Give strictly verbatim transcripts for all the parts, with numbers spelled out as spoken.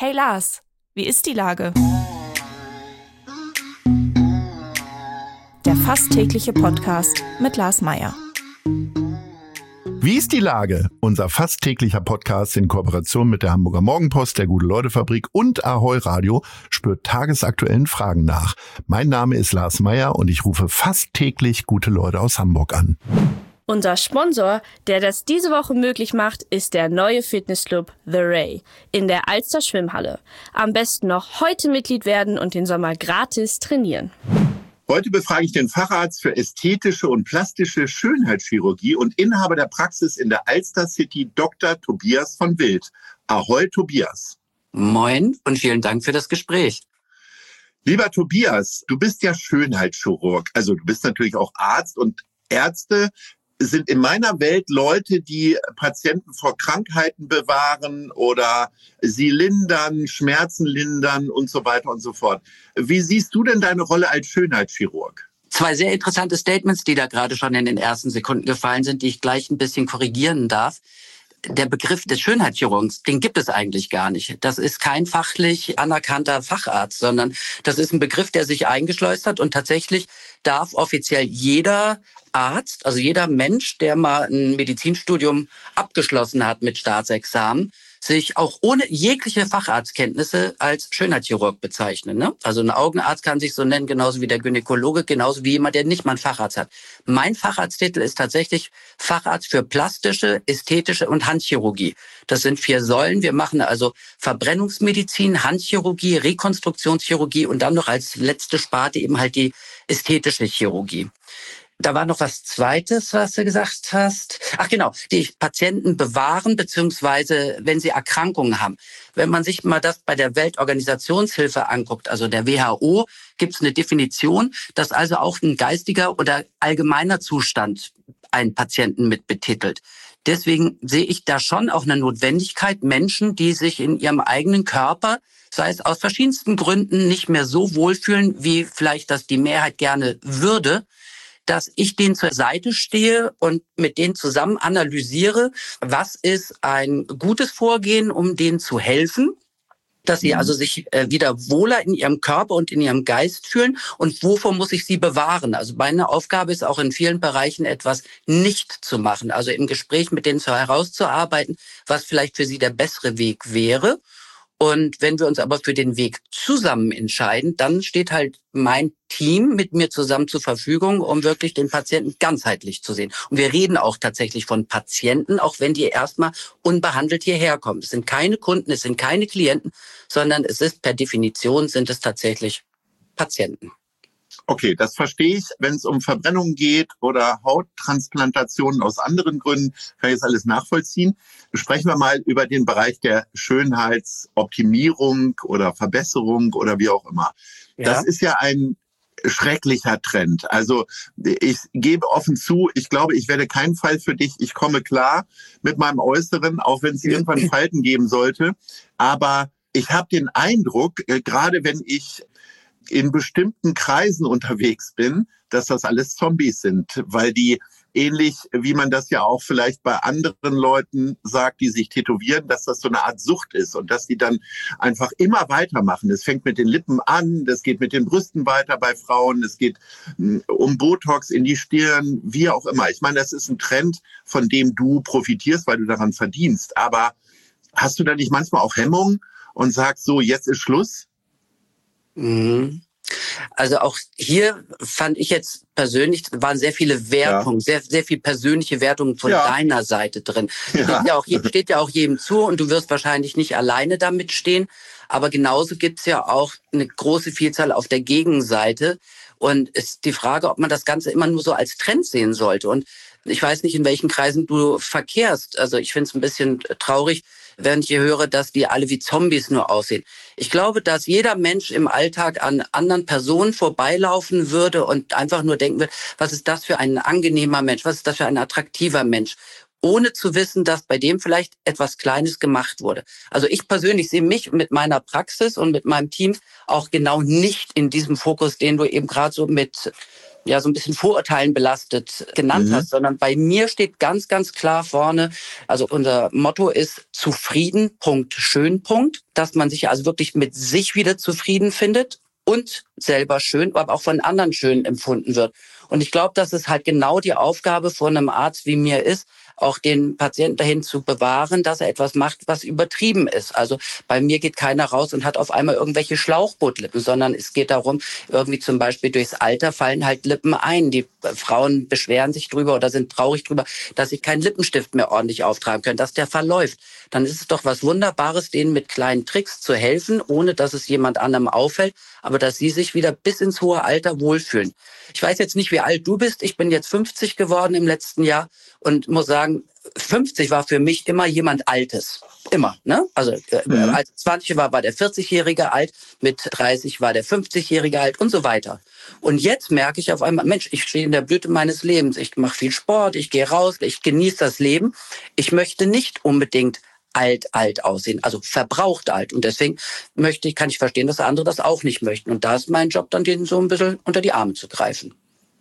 Hey Lars, wie ist die Lage? Der fast tägliche Podcast mit Lars Meyer. Wie ist die Lage? Unser fast täglicher Podcast in Kooperation mit der Hamburger Morgenpost, der Gute-Leute-Fabrik und Ahoi Radio spürt tagesaktuellen Fragen nach. Mein Name ist Lars Meyer und ich rufe fast täglich gute Leute aus Hamburg an. Unser Sponsor, der das diese Woche möglich macht, ist der neue Fitnessclub The Ray in der Alster Schwimmhalle. Am besten noch heute Mitglied werden und den Sommer gratis trainieren. Heute befrage ich den Facharzt für ästhetische und plastische Schönheitschirurgie und Inhaber der Praxis in der Alster City, Doktor Tobias von Wild. Ahoi, Tobias. Moin und vielen Dank für das Gespräch. Lieber Tobias, du bist ja Schönheitschirurg. Also du bist natürlich auch Arzt, und Ärzte sind in meiner Welt Leute, die Patienten vor Krankheiten bewahren oder sie lindern, Schmerzen lindern und so weiter und so fort. Wie siehst du denn deine Rolle als Schönheitschirurg? Zwei sehr interessante Statements, die da gerade schon in den ersten Sekunden gefallen sind, die ich gleich ein bisschen korrigieren darf. Der Begriff des Schönheitschirurgens, den gibt es eigentlich gar nicht. Das ist kein fachlich anerkannter Facharzt, sondern das ist ein Begriff, der sich eingeschleust hat, und tatsächlich darf offiziell jeder Arzt, also jeder Mensch, der mal ein Medizinstudium abgeschlossen hat mit Staatsexamen, sich auch ohne jegliche Facharztkenntnisse als Schönheitschirurg bezeichnen. Ne? Also ein Augenarzt kann sich so nennen, genauso wie der Gynäkologe, genauso wie jemand, der nicht mal einen Facharzt hat. Mein Facharzttitel ist tatsächlich Facharzt für plastische, ästhetische und Handchirurgie. Das sind vier Säulen. Wir machen also Verbrennungsmedizin, Handchirurgie, Rekonstruktionschirurgie und dann noch als letzte Sparte eben halt die ästhetische Chirurgie. Da war noch was Zweites, was du gesagt hast. Ach genau, die Patienten bewahren, beziehungsweise wenn sie Erkrankungen haben. Wenn man sich mal das bei der Weltorganisationshilfe anguckt, also der W H O, gibt es eine Definition, dass also auch ein geistiger oder allgemeiner Zustand einen Patienten mit betitelt. Deswegen sehe ich da schon auch eine Notwendigkeit, Menschen, die sich in ihrem eigenen Körper, sei es aus verschiedensten Gründen, nicht mehr so wohlfühlen, wie vielleicht das die Mehrheit gerne würde, dass ich denen zur Seite stehe und mit denen zusammen analysiere, was ist ein gutes Vorgehen, um denen zu helfen, dass sie also sich wieder wohler in ihrem Körper und in ihrem Geist fühlen, und wovor muss ich sie bewahren. Also meine Aufgabe ist auch in vielen Bereichen etwas nicht zu machen, also im Gespräch mit denen herauszuarbeiten, was vielleicht für sie der bessere Weg wäre. Und wenn wir uns aber für den Weg zusammen entscheiden, dann steht halt mein Team mit mir zusammen zur Verfügung, um wirklich den Patienten ganzheitlich zu sehen. Und wir reden auch tatsächlich von Patienten, auch wenn die erstmal unbehandelt hierher kommen. Es sind keine Kunden, es sind keine Klienten, sondern es ist per Definition sind es tatsächlich Patienten. Okay, das verstehe ich. Wenn es um Verbrennung geht oder Hauttransplantationen aus anderen Gründen, kann ich das alles nachvollziehen. Sprechen wir mal über den Bereich der Schönheitsoptimierung oder Verbesserung oder wie auch immer. Ja. Das ist ja ein schrecklicher Trend. Also ich gebe offen zu, ich glaube, ich werde kein Fall für dich. Ich komme klar mit meinem Äußeren, auch wenn es irgendwann Falten geben sollte. Aber ich habe den Eindruck, gerade wenn ich in bestimmten Kreisen unterwegs bin, dass das alles Zombies sind, weil die ähnlich, wie man das ja auch vielleicht bei anderen Leuten sagt, die sich tätowieren, dass das so eine Art Sucht ist und dass die dann einfach immer weitermachen. Es fängt mit den Lippen an, das geht mit den Brüsten weiter bei Frauen, es geht um Botox in die Stirn, wie auch immer. Ich meine, das ist ein Trend, von dem du profitierst, weil du daran verdienst. Aber hast du da nicht manchmal auch Hemmungen und sagst so, jetzt ist Schluss? Also auch hier fand ich jetzt persönlich, waren sehr viele Wertungen, ja. sehr sehr viel persönliche Wertungen von ja. deiner Seite drin. Ja. Steht, ja auch, steht ja auch jedem zu, und du wirst wahrscheinlich nicht alleine damit stehen. Aber genauso gibt's ja auch eine große Vielzahl auf der Gegenseite. Und es ist die Frage, ob man das Ganze immer nur so als Trend sehen sollte. Und ich weiß nicht, in welchen Kreisen du verkehrst. Also ich finde es ein bisschen traurig, wenn ich hier höre, dass die alle wie Zombies nur aussehen. Ich glaube, dass jeder Mensch im Alltag an anderen Personen vorbeilaufen würde und einfach nur denken wird, was ist das für ein angenehmer Mensch, was ist das für ein attraktiver Mensch. ohne zu wissen, dass bei dem vielleicht etwas Kleines gemacht wurde. Also ich persönlich sehe mich mit meiner Praxis und mit meinem Team auch genau nicht in diesem Fokus, den du eben gerade so mit ja so ein bisschen Vorurteilen belastet genannt mhm. hast, sondern bei mir steht ganz, ganz klar vorne, also unser Motto ist zufrieden, Punkt, schön, Punkt, dass man sich also wirklich mit sich wieder zufrieden findet und selber schön, aber auch von anderen schön empfunden wird. Und ich glaube, dass es halt genau die Aufgabe von einem Arzt wie mir ist, auch den Patienten dahin zu bewahren, dass er etwas macht, was übertrieben ist. Also bei mir geht keiner raus und hat auf einmal irgendwelche Schlauchbootlippen, sondern es geht darum, irgendwie zum Beispiel durchs Alter fallen halt Lippen ein. Die Frauen beschweren sich drüber oder sind traurig drüber, dass sie keinen Lippenstift mehr ordentlich auftragen können, dass der verläuft. Dann ist es doch was Wunderbares, denen mit kleinen Tricks zu helfen, ohne dass es jemand anderem auffällt, aber dass sie sich wieder bis ins hohe Alter wohlfühlen. Ich weiß jetzt nicht, wie alt du bist. Ich bin jetzt fünfzig geworden im letzten Jahr und muss sagen, fünfzig war für mich immer jemand Altes. Immer, ne? Also äh, mhm. als ich zwanzig war, war der vierzig-Jährige alt, mit dreißig war der fünfzig-Jährige alt und so weiter. Und jetzt merke ich auf einmal, Mensch, ich stehe in der Blüte meines Lebens. Ich mache viel Sport, ich gehe raus, ich genieße das Leben. Ich möchte nicht unbedingt alt, alt aussehen, also verbraucht alt. Und deswegen möchte ich, kann ich verstehen, dass andere das auch nicht möchten. Und da ist mein Job dann, denen so ein bisschen unter die Arme zu greifen.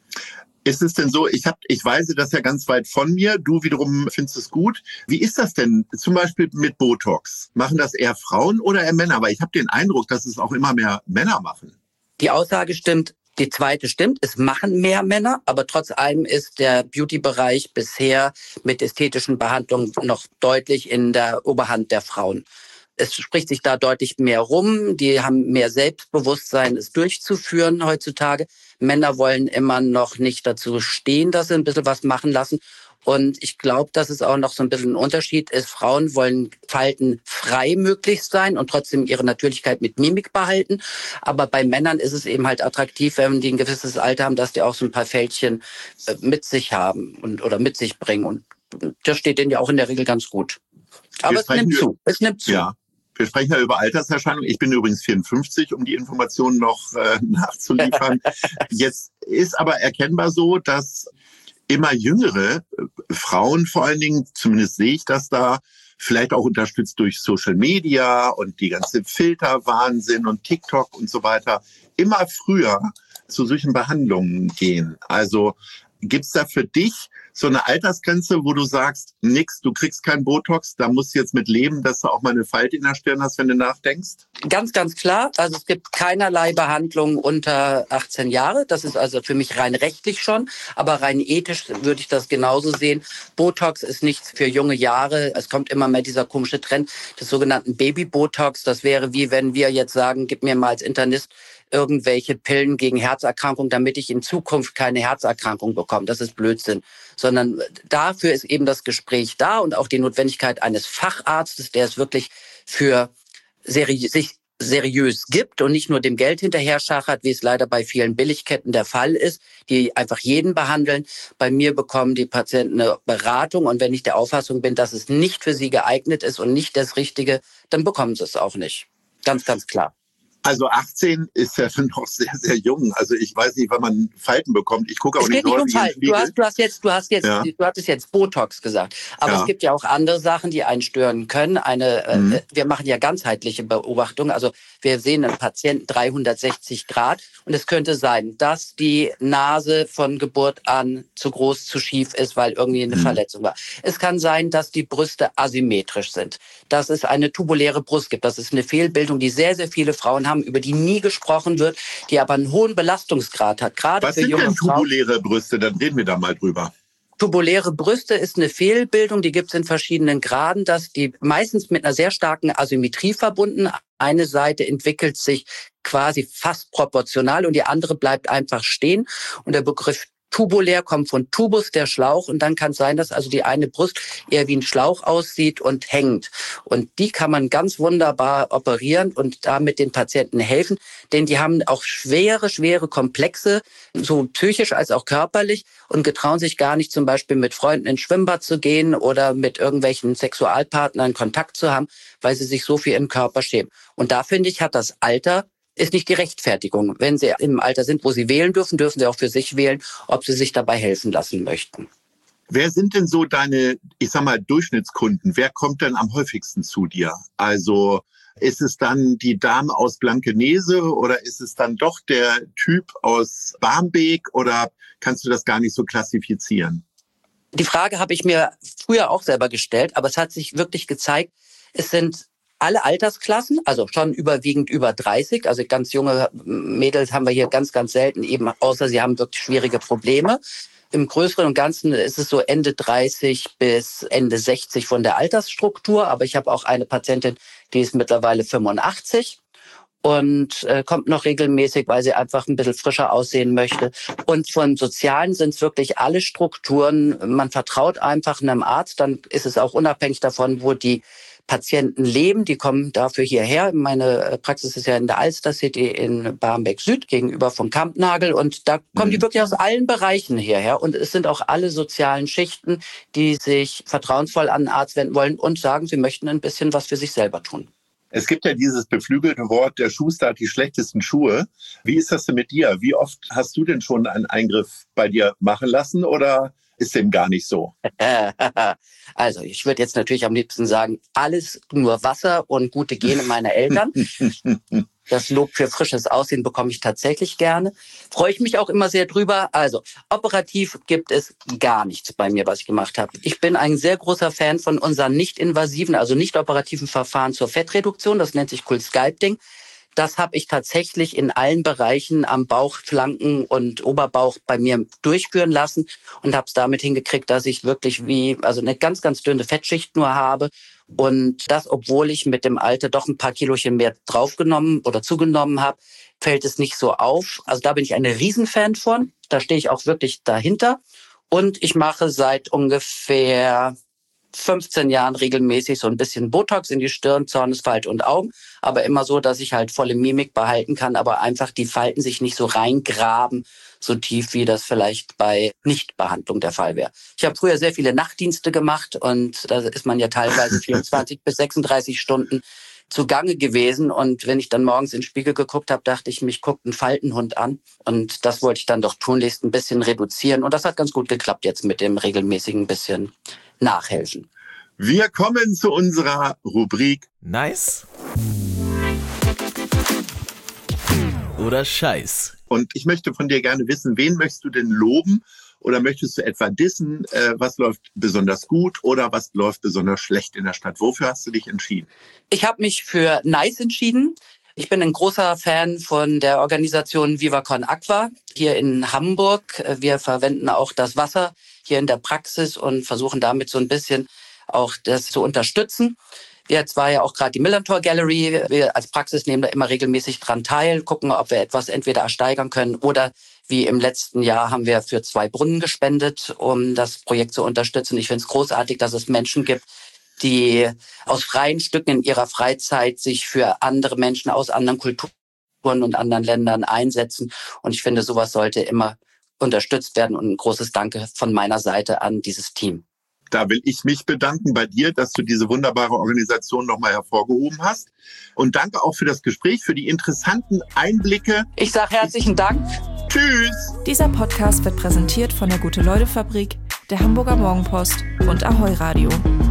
Ist es denn so, ich hab, ich weise das ja ganz weit von mir, du wiederum findest es gut. Wie ist das denn zum Beispiel mit Botox? Machen das eher Frauen oder eher Männer? Aber ich habe den Eindruck, dass es auch immer mehr Männer machen. Die Aussage stimmt. Die zweite stimmt, es machen mehr Männer, aber trotz allem ist der Beauty-Bereich bisher mit ästhetischen Behandlungen noch deutlich in der Oberhand der Frauen. Es spricht sich da deutlich mehr rum. Die haben mehr Selbstbewusstsein, es durchzuführen heutzutage. Männer wollen immer noch nicht dazu stehen, dass sie ein bisschen was machen lassen. Und ich glaube, dass es auch noch so ein bisschen ein Unterschied ist. Frauen wollen faltenfrei möglichst sein und trotzdem ihre Natürlichkeit mit Mimik behalten. Aber bei Männern ist es eben halt attraktiv, wenn die ein gewisses Alter haben, dass die auch so ein paar Fältchen mit sich haben und oder mit sich bringen. Und das steht denen ja auch in der Regel ganz gut. Aber es nimmt zu. Es nimmt zu. Ja. Wir sprechen ja über Alterserscheinungen. Ich bin übrigens vierundfünfzig, um die Informationen noch äh, nachzuliefern. Jetzt ist aber erkennbar so, dass immer jüngere Frauen vor allen Dingen, zumindest sehe ich das da, vielleicht auch unterstützt durch Social Media und die ganze Filterwahnsinn und TikTok und so weiter, immer früher zu solchen Behandlungen gehen. Also gibt's da für dich so eine Altersgrenze, wo du sagst, nix, du kriegst kein Botox, da musst du jetzt mit leben, dass du auch mal eine Falte in der Stirn hast, wenn du nachdenkst? Ganz, ganz klar. Also es gibt keinerlei Behandlung unter achtzehn Jahre. Das ist also für mich rein rechtlich schon. Aber rein ethisch würde ich das genauso sehen. Botox ist nichts für junge Jahre. Es kommt immer mehr dieser komische Trend des sogenannten Baby-Botox. Das wäre wie wenn wir jetzt sagen, gib mir mal als Internist irgendwelche Pillen gegen Herzerkrankung, damit ich in Zukunft keine Herzerkrankung bekomme. Das ist Blödsinn. Sondern dafür ist eben das Gespräch da und auch die Notwendigkeit eines Facharztes, der es wirklich für seri- sich seriös gibt und nicht nur dem Geld hinterher schachert, wie es leider bei vielen Billigketten der Fall ist, die einfach jeden behandeln. Bei mir bekommen die Patienten eine Beratung und wenn ich der Auffassung bin, dass es nicht für sie geeignet ist und nicht das Richtige, dann bekommen sie es auch nicht. Ganz, ganz klar. Also achtzehn ist ja noch sehr, sehr jung. Also ich weiß nicht, wann man Falten bekommt. Ich gucke auch es nicht geht häufig nicht um in den Falten. Du hast, du hast jetzt, du hast jetzt, ja. du hattest jetzt Botox gesagt. Aber ja. es gibt ja auch andere Sachen, die einen stören können. Eine, mhm. äh, wir machen ja ganzheitliche Beobachtungen. Also wir sehen einen Patienten dreihundertsechzig Grad und es könnte sein, dass die Nase von Geburt an zu groß, zu schief ist, weil irgendwie eine mhm. Verletzung war. Es kann sein, dass die Brüste asymmetrisch sind, dass es eine tubuläre Brust gibt. Das ist eine Fehlbildung, die sehr, sehr viele Frauen haben, über die nie gesprochen wird, die aber einen hohen Belastungsgrad hat. Gerade Was für sind junge denn tubuläre Frauen. Brüste? Dann reden wir da mal drüber. Tubuläre Brüste ist eine Fehlbildung, die gibt es in verschiedenen Graden, dass die meistens mit einer sehr starken Asymmetrie verbunden. Eine Seite entwickelt sich quasi fast proportional und die andere bleibt einfach stehen. Und der Begriff tubulär kommt von Tubus, der Schlauch. Und dann kann es sein, dass also die eine Brust eher wie ein Schlauch aussieht und hängt. Und die kann man ganz wunderbar operieren und damit den Patienten helfen. Denn die haben auch schwere, schwere Komplexe, so psychisch als auch körperlich und getrauen sich gar nicht zum Beispiel mit Freunden ins Schwimmbad zu gehen oder mit irgendwelchen Sexualpartnern Kontakt zu haben, weil sie sich so viel im Körper schämen. Und da finde ich, hat das Alter ist nicht die Rechtfertigung. Wenn sie im Alter sind, wo sie wählen dürfen, dürfen sie auch für sich wählen, ob sie sich dabei helfen lassen möchten. Wer sind denn so deine, ich sag mal, Durchschnittskunden? Wer kommt denn am häufigsten zu dir? Also ist es dann die Dame aus Blankenese oder ist es dann doch der Typ aus Barmbek oder kannst du das gar nicht so klassifizieren? Die Frage habe ich mir früher auch selber gestellt, aber es hat sich wirklich gezeigt, es sind alle Altersklassen, also schon überwiegend über dreißig, also ganz junge Mädels haben wir hier ganz, ganz selten, eben außer sie haben wirklich schwierige Probleme. Im Größeren und Ganzen ist es so Ende dreißig bis Ende sechzig von der Altersstruktur, aber ich habe auch eine Patientin, die ist mittlerweile fünfundachtzig und äh, kommt noch regelmäßig, weil sie einfach ein bisschen frischer aussehen möchte. Und von Sozialen sind es wirklich alle Strukturen. Man vertraut einfach einem Arzt, dann ist es auch unabhängig davon, wo die Patienten leben, die kommen dafür hierher. Meine Praxis ist ja in der Alster City in Barmbek Süd gegenüber von Kampnagel und da kommen die wirklich aus allen Bereichen hierher und es sind auch alle sozialen Schichten, die sich vertrauensvoll an einen Arzt wenden wollen und sagen, sie möchten ein bisschen was für sich selber tun. Es gibt ja dieses beflügelte Wort, der Schuster hat die schlechtesten Schuhe. Wie ist das denn mit dir? Wie oft hast du denn schon einen Eingriff bei dir machen lassen oder ist dem gar nicht so? Also ich würde jetzt natürlich am liebsten sagen, alles nur Wasser und gute Gene meiner Eltern. Das Lob für frisches Aussehen bekomme ich tatsächlich gerne. Freue ich mich auch immer sehr drüber. Also operativ gibt es gar nichts bei mir, was ich gemacht habe. Ich bin ein sehr großer Fan von unseren nicht-invasiven, also nicht operativen Verfahren zur Fettreduktion. Das nennt sich Cool-Sculpting. Das habe ich tatsächlich in allen Bereichen am Bauch, Flanken und Oberbauch bei mir durchführen lassen und habe es damit hingekriegt, dass ich wirklich wie also eine ganz, ganz dünne Fettschicht nur habe. Und das, obwohl ich mit dem Alter doch ein paar Kilochen mehr draufgenommen oder zugenommen habe, fällt es nicht so auf. Also da bin ich ein Riesenfan von. Da stehe ich auch wirklich dahinter. Und ich mache seit ungefähr fünfzehn Jahren regelmäßig so ein bisschen Botox in die Stirn, Zornesfalte und Augen, aber immer so, dass ich halt volle Mimik behalten kann, aber einfach die Falten sich nicht so reingraben, so tief wie das vielleicht bei Nichtbehandlung der Fall wäre. Ich habe früher sehr viele Nachtdienste gemacht und da ist man ja teilweise vierundzwanzig bis sechsunddreißig Stunden zugange gewesen und wenn ich dann morgens in den Spiegel geguckt habe, dachte ich, mich guckt ein Faltenhund an und das wollte ich dann doch tunlichst ein bisschen reduzieren und das hat ganz gut geklappt jetzt mit dem regelmäßigen bisschen nachhelfen. Wir kommen zu unserer Rubrik Nice oder Scheiß. Und ich möchte von dir gerne wissen, wen möchtest du denn loben oder möchtest du etwa dissen? Äh, was läuft besonders gut oder was läuft besonders schlecht in der Stadt? Wofür hast du dich entschieden? Ich habe mich für Nice entschieden. Ich bin ein großer Fan von der Organisation Viva Con Aqua hier in Hamburg. Wir verwenden auch das Wasser hier in der Praxis und versuchen damit so ein bisschen auch das zu unterstützen. Jetzt war ja auch gerade die Millantor Gallery. Wir als Praxis nehmen da immer regelmäßig dran teil, gucken, ob wir etwas entweder ersteigern können oder wie im letzten Jahr haben wir für zwei Brunnen gespendet, um das Projekt zu unterstützen. Ich finde es großartig, dass es Menschen gibt, die aus freien Stücken in ihrer Freizeit sich für andere Menschen aus anderen Kulturen und anderen Ländern einsetzen. Und ich finde, sowas sollte immer unterstützt werden. Und ein großes Danke von meiner Seite an dieses Team. Da will ich mich bedanken bei dir, dass du diese wunderbare Organisation nochmal hervorgehoben hast. Und danke auch für das Gespräch, für die interessanten Einblicke. Ich sage herzlichen Dank. Tschüss. Dieser Podcast wird präsentiert von der Gute-Leute-Fabrik, der Hamburger Morgenpost und Ahoi Radio.